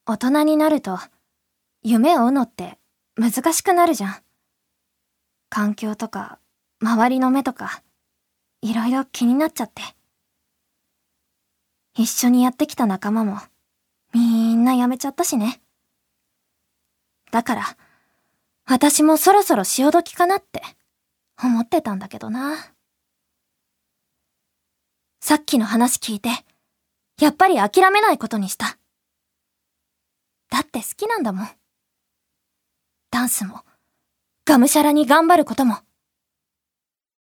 大人になると、夢を追うのって難しくなるじゃん。環境とか、周りの目とか、いろいろ気になっちゃって。一緒にやってきた仲間も、みんな辞めちゃったしね。だから、私もそろそろ潮時かなって思ってたんだけどな。さっきの話聞いて、やっぱり諦めないことにした。だって好きなんだもん。ダンスも、がむしゃらに頑張ることも。